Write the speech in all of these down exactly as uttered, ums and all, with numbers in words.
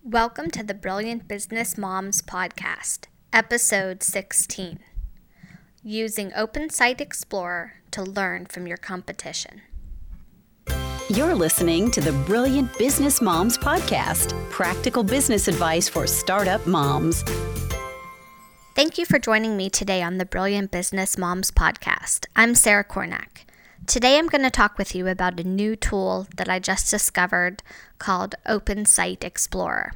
Welcome to the Brilliant Business Moms Podcast, Episode sixteen, Using Open Site Explorer to Learn from Your Competition. You're listening to the Brilliant Business Moms Podcast, practical business advice for startup moms. Thank you for joining me today on the Brilliant Business Moms Podcast. I'm Sarah Kornack. Today I'm going to talk with you about a new tool that I just discovered called Open Site Explorer.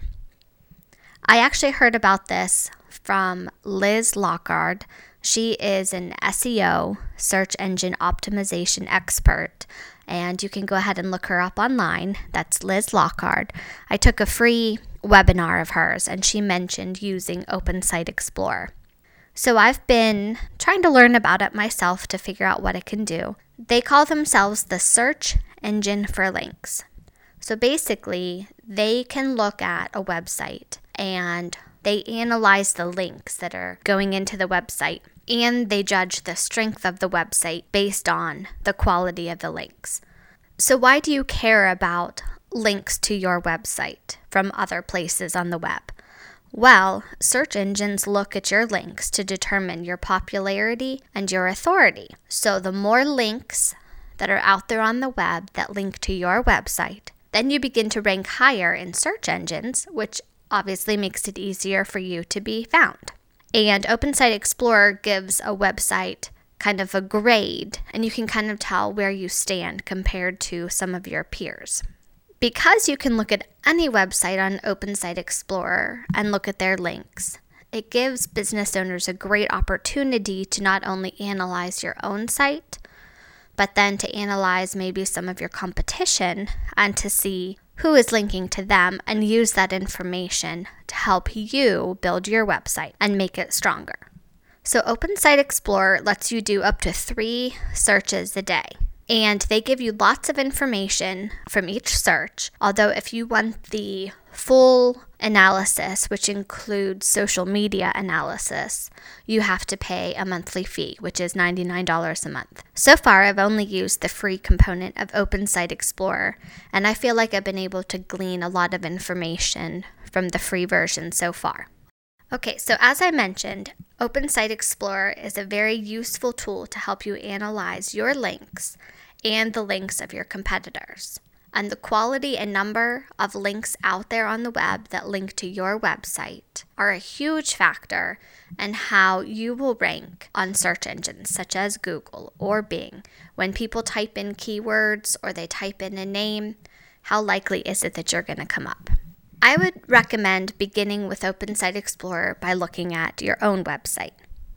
I actually heard about this from Liz Lockard. She is an S E O, search engine optimization expert, and you can go ahead and look her up online. That's Liz Lockard. I took a free webinar of hers, and she mentioned using Open Site Explorer. So I've been trying to learn about it myself to figure out what it can do. They call themselves the search engine for links. So basically, they can look at a website and they analyze the links that are going into the website, and they judge the strength of the website based on the quality of the links. So why do you care about links to your website from other places on the web? Well, search engines look at your links to determine your popularity and your authority. So the more links that are out there on the web that link to your website, then you begin to rank higher in search engines, which obviously makes it easier for you to be found. And Open Site Explorer gives a website kind of a grade, and you can kind of tell where you stand compared to some of your peers. Because you can look at any website on Open Site Explorer and look at their links, it gives business owners a great opportunity to not only analyze your own site, but then to analyze maybe some of your competition and to see who is linking to them and use that information to help you build your website and make it stronger. So Open Site Explorer lets you do up to three searches a day. And they give you lots of information from each search, although if you want the full analysis, which includes social media analysis, you have to pay a monthly fee, which is ninety-nine dollars a month. So far, I've only used the free component of Open Site Explorer, and I feel like I've been able to glean a lot of information from the free version so far. Okay, so as I mentioned, Open Site Explorer is a very useful tool to help you analyze your links and the links of your competitors. And the quality and number of links out there on the web that link to your website are a huge factor in how you will rank on search engines such as Google or Bing. When people type in keywords or they type in a name, how likely is it that you're going to come up? I would recommend beginning with Open Site Explorer by looking at your own website.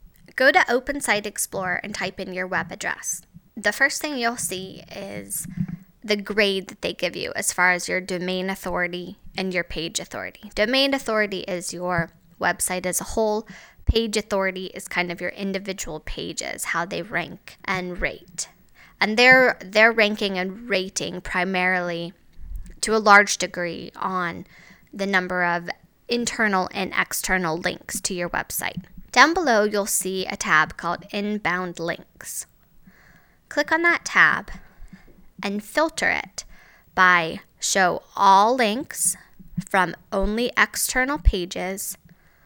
Go to Open Site Explorer and type in your web address. The first thing you'll see is the grade that they give you as far as your domain authority and your page authority. Domain authority is your website as a whole. Page authority is kind of your individual pages, how they rank and rate. And they're, they're ranking and rating primarily to a large degree on the number of internal and external links to your website. Down below, you'll see a tab called Inbound Links. Click on that tab and filter it by Show All Links from Only External Pages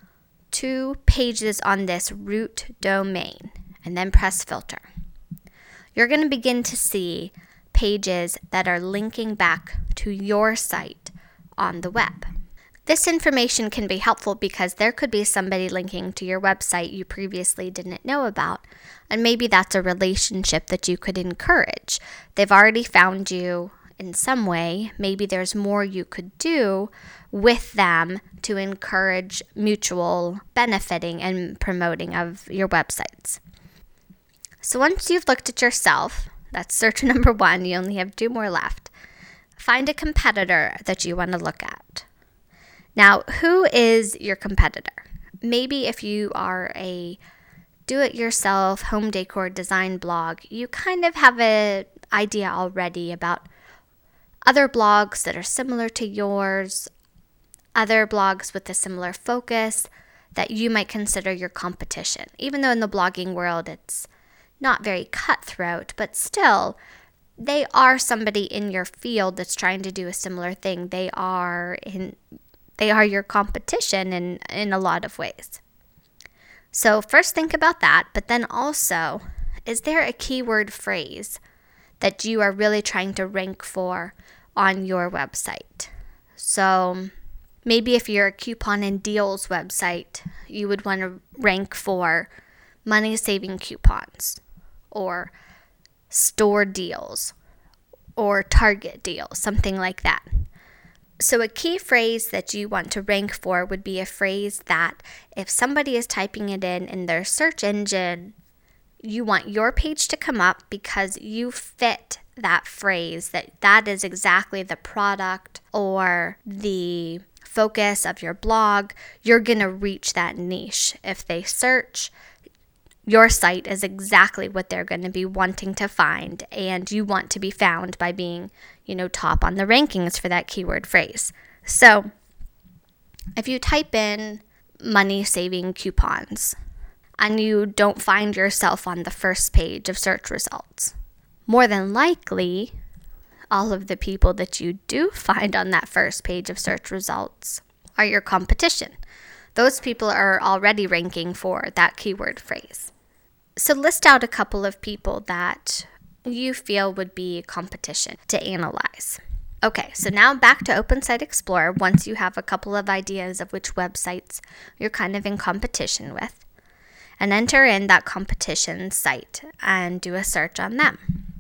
to Pages on this root domain, and then press Filter. You're going to begin to see pages that are linking back to your site on the web. This information can be helpful because there could be somebody linking to your website you previously didn't know about, and maybe that's a relationship that you could encourage. They've already found you in some way. Maybe there's more you could do with them to encourage mutual benefiting and promoting of your websites. So once you've looked at yourself, that's search number one, you only have two more left. Find a competitor that you want to look at. Now, who is your competitor? Maybe if you are a do-it-yourself home decor design blog, you kind of have an idea already about other blogs that are similar to yours, other blogs with a similar focus that you might consider your competition. Even though in the blogging world it's not very cutthroat, but still, they are somebody in your field that's trying to do a similar thing. They are in They are your competition in, in a lot of ways. So first think about that, but then also, is there a keyword phrase that you are really trying to rank for on your website? So maybe if you're a coupon and deals website, you would want to rank for money-saving coupons or store deals or Target deals, something like that. So a key phrase that you want to rank for would be a phrase that if somebody is typing it in in their search engine, you want your page to come up because you fit that phrase, that that is exactly the product or the focus of your blog. You're going to reach that niche. If they search, your site is exactly what they're going to be wanting to find, and you want to be found by being, you know, top on the rankings for that keyword phrase. So if you type in money-saving coupons and you don't find yourself on the first page of search results, more than likely, all of the people that you do find on that first page of search results are your competition. Those people are already ranking for that keyword phrase. So list out a couple of people that you feel would be competition to analyze. Okay, so now back to Open Site Explorer once you have a couple of ideas of which websites you're kind of in competition with. And enter in that competition site and do a search on them.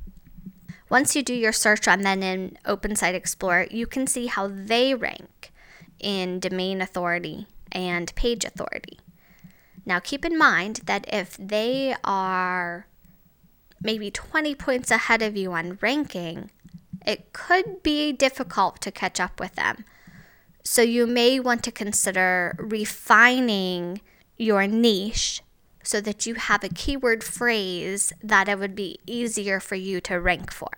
Once you do your search on them in Open Site Explorer, you can see how they rank in domain authority and page authority. Now keep in mind that if they are maybe twenty points ahead of you on ranking, it could be difficult to catch up with them. So you may want to consider refining your niche so that you have a keyword phrase that it would be easier for you to rank for.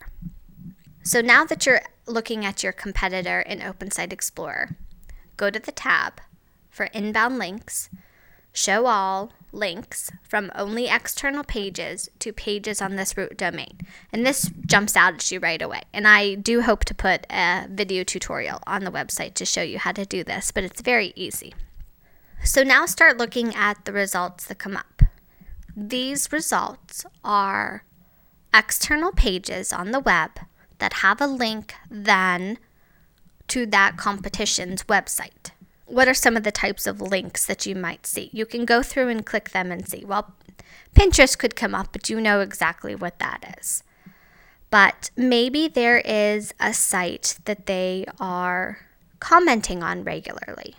So now that you're looking at your competitor in Open Site Explorer, go to the tab for inbound links, show all links from only external pages to pages on this root domain. And this jumps out at you right away. And I do hope to put a video tutorial on the website to show you how to do this, but it's very easy. So now start looking at the results that come up. These results are external pages on the web that have a link then to that competition's website. What are some of the types of links that you might see? You can go through and click them and see. Well, Pinterest could come up, but you know exactly what that is. But maybe there is a site that they are commenting on regularly.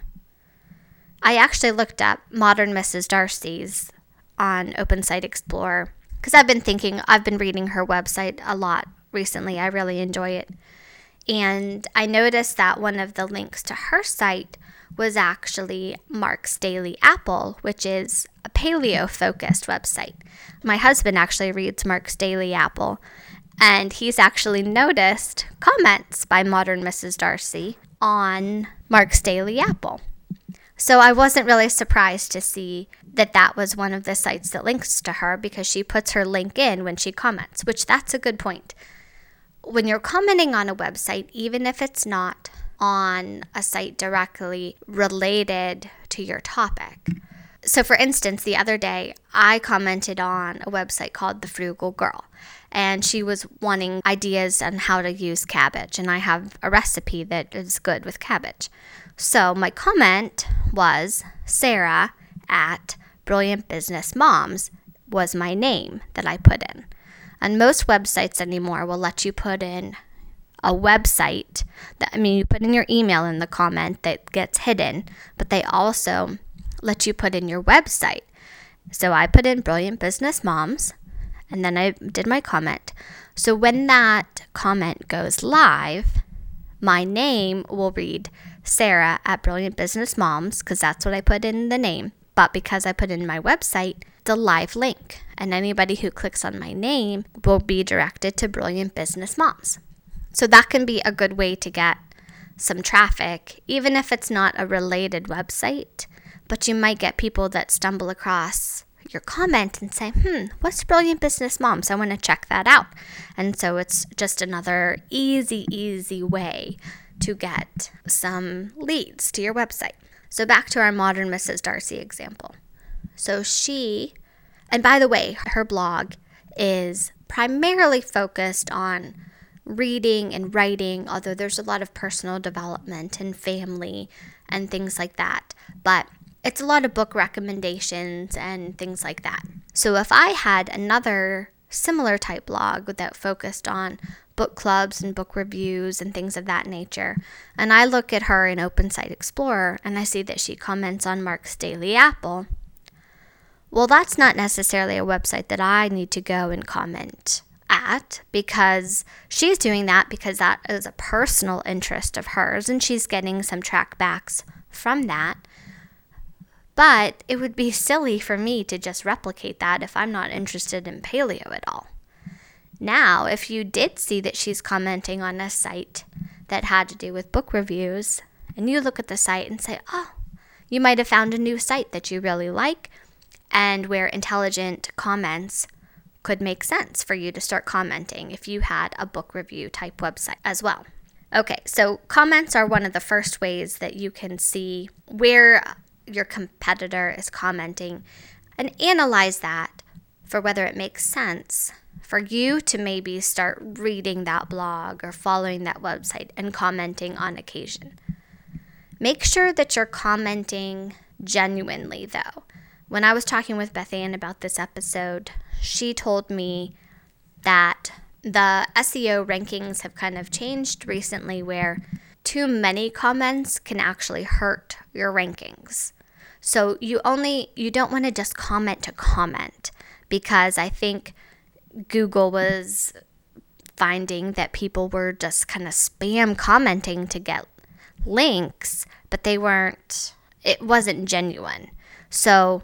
I actually looked up Modern Missus Darcy's on Open Site Explorer because I've been thinking, I've been reading her website a lot recently. I really enjoy it. And I noticed that one of the links to her site was actually Mark's Daily Apple, which is a paleo-focused website. My husband actually reads Mark's Daily Apple, and he's actually noticed comments by Modern Missus Darcy on Mark's Daily Apple. So I wasn't really surprised to see that that was one of the sites that links to her because she puts her link in when she comments, which that's a good point. When you're commenting on a website, even if it's not on a site directly related to your topic. So for instance, the other day, I commented on a website called The Frugal Girl, and she was wanting ideas on how to use cabbage, and I have a recipe that is good with cabbage. So my comment was Sarah at Brilliant Business Moms was my name that I put in. And most websites anymore will let you put in a website. That, I mean, you put in your email in the comment that gets hidden, but they also let you put in your website. So I put in Brilliant Business Moms, and then I did my comment. So when that comment goes live, my name will read Sarah at Brilliant Business Moms, because that's what I put in the name. But because I put in my website, the live link, and anybody who clicks on my name will be directed to Brilliant Business Moms. So that can be a good way to get some traffic, even if it's not a related website, but you might get people that stumble across your comment and say, hmm, what's Brilliant Business Moms? I want to check that out. And so it's just another easy, easy way to get some leads to your website. So back to our Modern Missus Darcy example. So she, and by the way, her blog is primarily focused on reading and writing, although there's a lot of personal development and family and things like that. But it's a lot of book recommendations and things like that. So if I had another similar type blog that focused on book clubs and book reviews and things of that nature, and I look at her in Open Site Explorer and I see that she comments on Mark's Daily Apple, well, that's not necessarily a website that I need to go and comment at, because she's doing that because that is a personal interest of hers and she's getting some trackbacks from that. But it would be silly for me to just replicate that if I'm not interested in paleo at all. Now, if you did see that she's commenting on a site that had to do with book reviews, and you look at the site and say, oh, you might have found a new site that you really like and where intelligent comments could make sense for you to start commenting if you had a book review type website as well. Okay, so comments are one of the first ways that you can see where your competitor is commenting and analyze that for whether it makes sense for you to maybe start reading that blog or following that website and commenting on occasion. Make sure that you're commenting genuinely, though. When I was talking with Beth Ann about this episode, she told me that the S E O rankings have kind of changed recently where too many comments can actually hurt your rankings. So you only, you don't want to just comment to comment, because I think Google was finding that people were just kind of spam commenting to get links, but they weren't, it wasn't genuine. So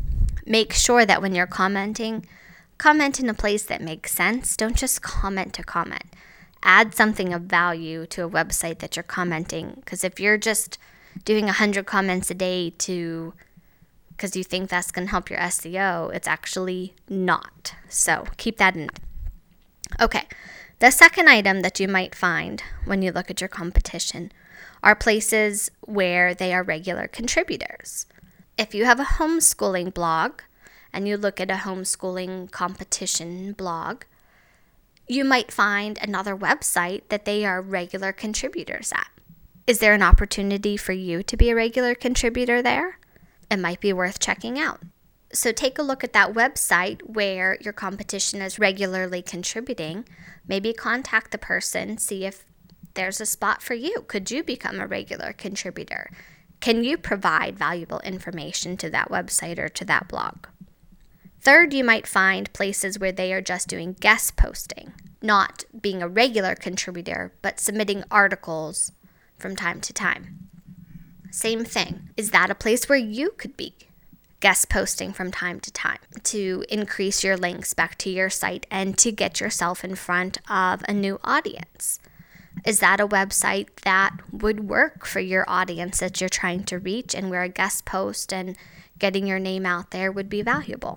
make sure that when you're commenting, comment in a place that makes sense. Don't just comment to comment. Add something of value to a website that you're commenting, because if you're just doing one hundred comments a day to because you think that's going to help your S E O, it's actually not. So keep that in mind. Okay, the second item that you might find when you look at your competition are places where they are regular contributors. If you have a homeschooling blog and you look at a homeschooling competition blog, you might find another website that they are regular contributors at. Is there an opportunity for you to be a regular contributor there? It might be worth checking out. So take a look at that website where your competition is regularly contributing. Maybe contact the person, see if there's a spot for you. Could you become a regular contributor? Can you provide valuable information to that website or to that blog? Third, you might find places where they are just doing guest posting, not being a regular contributor, but submitting articles from time to time. Same thing. Is that a place where you could be guest posting from time to time to increase your links back to your site and to get yourself in front of a new audience? Is that a website that would work for your audience that you're trying to reach and where a guest post and getting your name out there would be valuable?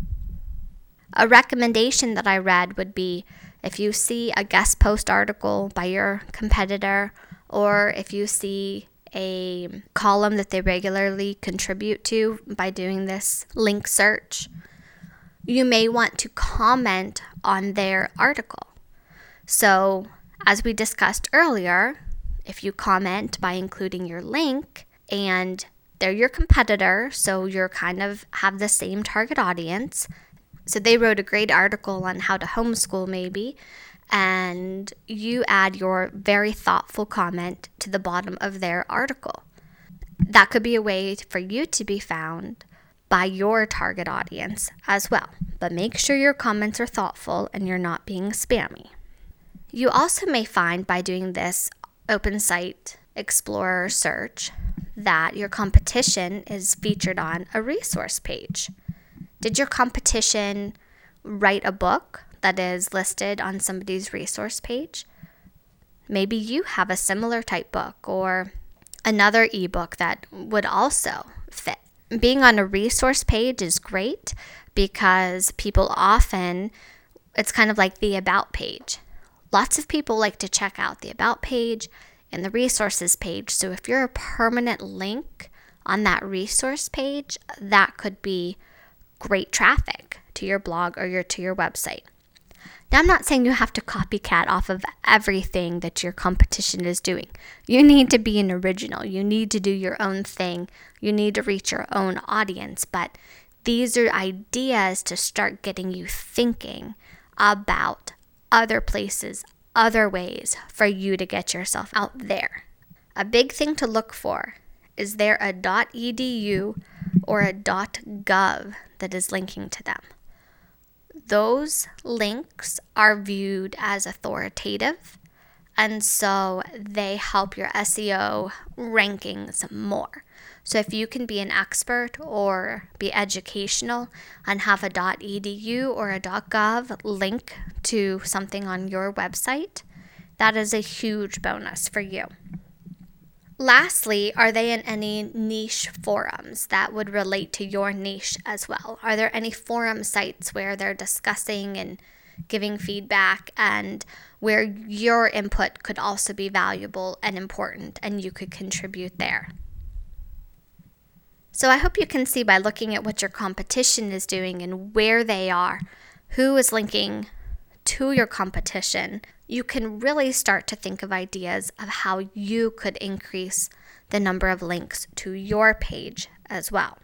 A recommendation that I read would be if you see a guest post article by your competitor, or if you see a column that they regularly contribute to by doing this link search, you may want to comment on their article. So, as we discussed earlier, if you comment by including your link and they're your competitor, so you're kind of have the same target audience. So they wrote a great article on how to homeschool maybe, and you add your very thoughtful comment to the bottom of their article. That could be a way for you to be found by your target audience as well. But make sure your comments are thoughtful and you're not being spammy. You also may find by doing this Open Site Explorer search that your competition is featured on a resource page. Did your competition write a book that is listed on somebody's resource page? Maybe you have a similar type book or another ebook that would also fit. Being on a resource page is great because people often, it's kind of like the About page. Lots of people like to check out the About page in the resources page. So if you're a permanent link on that resource page, that could be great traffic to your blog or your to your website. Now, I'm not saying you have to copycat off of everything that your competition is doing. You need to be an original. You need to do your own thing. You need to reach your own audience. But these are ideas to start getting you thinking about other places, other ways for you to get yourself out there. A big thing to look for, is there a .edu or a .gov that is linking to them? Those links are viewed as authoritative, and so they help your S E O rankings more. So if you can be an expert or be educational and have a .edu or a .gov link to something on your website, that is a huge bonus for you. Lastly, are they in any niche forums that would relate to your niche as well? Are there any forum sites where they're discussing and giving feedback and where your input could also be valuable and important and you could contribute there? So I hope you can see by looking at what your competition is doing and where they are, who is linking to your competition, you can really start to think of ideas of how you could increase the number of links to your page as well.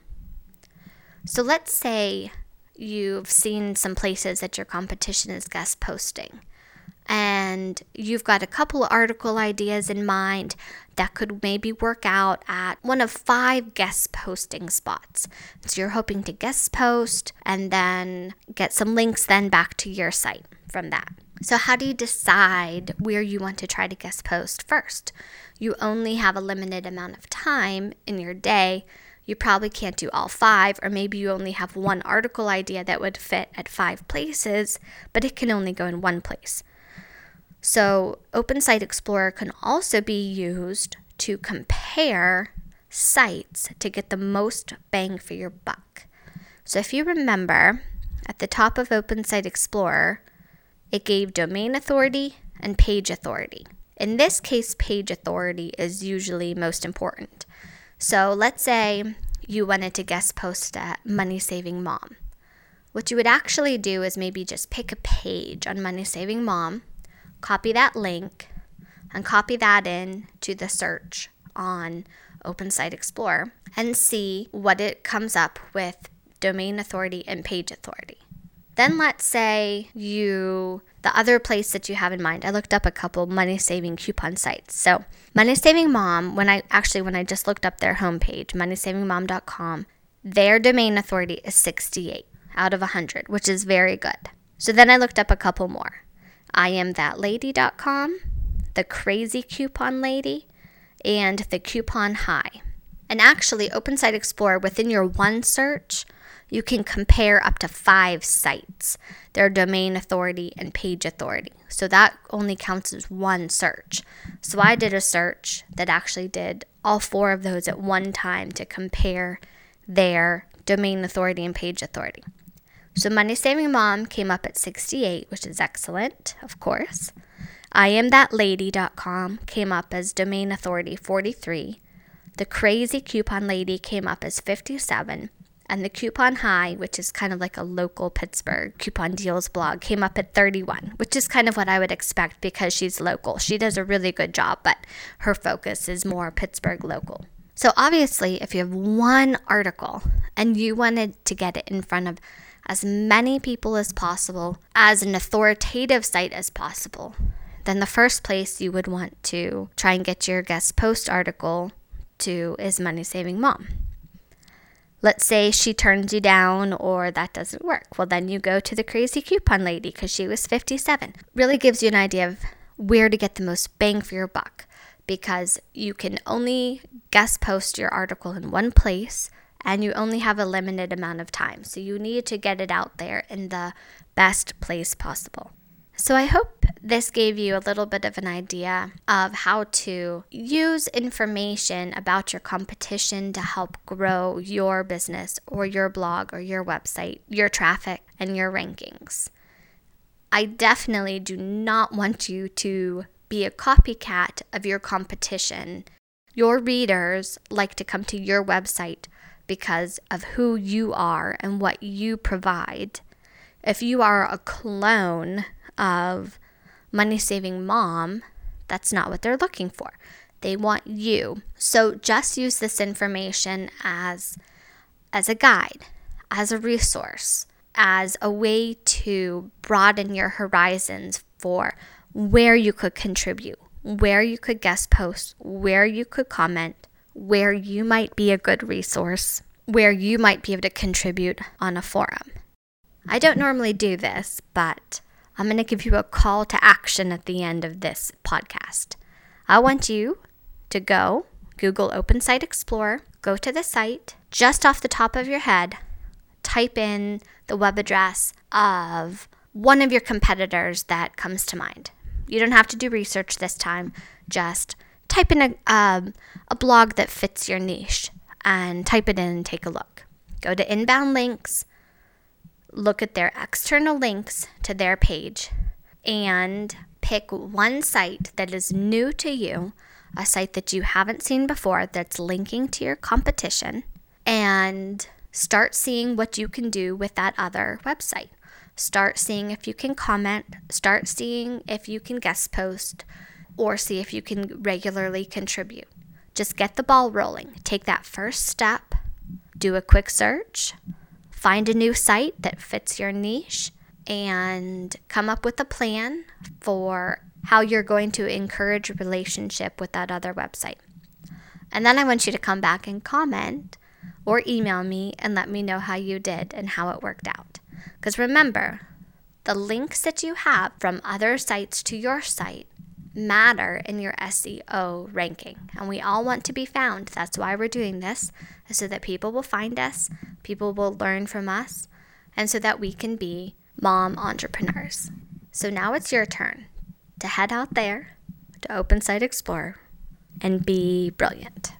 So let's say you've seen some places that your competition is guest posting, and you've got a couple of article ideas in mind that could maybe work out at one of five guest posting spots. So you're hoping to guest post and then get some links then back to your site from that. So how do you decide where you want to try to guest post first? You only have a limited amount of time in your day. You probably can't do all five, or maybe you only have one article idea that would fit at five places, but it can only go in one place. So Open Site Explorer can also be used to compare sites to get the most bang for your buck. So if you remember, at the top of Open Site Explorer, it gave domain authority and page authority. In this case, page authority is usually most important. So let's say you wanted to guest post at Money Saving Mom. What you would actually do is maybe just pick a page on Money Saving Mom, copy that link, and copy that in to the search on Open Site Explorer and see what it comes up with domain authority and page authority. Then let's say you, the other place that you have in mind, I looked up a couple money-saving coupon sites. So Money Saving Mom, when I actually, when I just looked up their homepage, money saving mom dot com, their domain authority is sixty-eight out of one hundred, which is very good. So then I looked up a couple more. I am that lady dot com, the Crazy Coupon Lady, and the Coupon High. And actually, Open Site Explorer, within your one search, you can compare up to five sites, their domain authority and page authority. So that only counts as one search. So I did a search that actually did all four of those at one time to compare their domain authority and page authority. So Money Saving Mom came up at sixty-eight, which is excellent, of course. I am that lady dot com came up as domain authority forty-three. The Crazy Coupon Lady came up as fifty-seven. And the Coupon High, which is kind of like a local Pittsburgh coupon deals blog, came up at thirty-one, which is kind of what I would expect because she's local. She does a really good job, but her focus is more Pittsburgh local. So obviously, if you have one article and you wanted to get it in front of as many people as possible, as an authoritative site as possible, then the first place you would want to try and get your guest post article to is Money Saving Mom. Let's say she turns you down or that doesn't work. Well, then you go to the Crazy Coupon Lady because she was fifty-seven. Really gives you an idea of where to get the most bang for your buck, because you can only guest post your article in one place and you only have a limited amount of time. So you need to get it out there in the best place possible. So I hope this gave you a little bit of an idea of how to use information about your competition to help grow your business or your blog or your website, your traffic, and your rankings. I definitely do not want you to be a copycat of your competition. Your readers like to come to your website because of who you are and what you provide. If you are a clone of Money Saving Mom, that's not what they're looking for. They want you. So just use this information as, as a guide, as a resource, as a way to broaden your horizons for where you could contribute, where you could guest post, where you could comment, where you might be a good resource, where you might be able to contribute on a forum. I don't normally do this, but I'm going to give you a call to action at the end of this podcast. I want you to go Google Open Site Explorer, go to the site, just off the top of your head, type in the web address of one of your competitors that comes to mind. You don't have to do research this time. Just type in a, um, a blog that fits your niche and type it in and take a look. Go to Inbound Links, look at their external links to their page, and pick one site that is new to you, a site that you haven't seen before that's linking to your competition, and start seeing what you can do with that other website. Start seeing if you can comment, start seeing if you can guest post, or see if you can regularly contribute. Just get the ball rolling. Take that first step, do a quick search, find a new site that fits your niche, and come up with a plan for how you're going to encourage a relationship with that other website. And then I want you to come back and comment or email me and let me know how you did and how it worked out. Because remember, the links that you have from other sites to your site matter in your S E O ranking. And we all want to be found. That's why we're doing this, so that people will find us, people will learn from us, and so that we can be mom entrepreneurs. So now it's your turn to head out there to Open Site Explorer and be brilliant.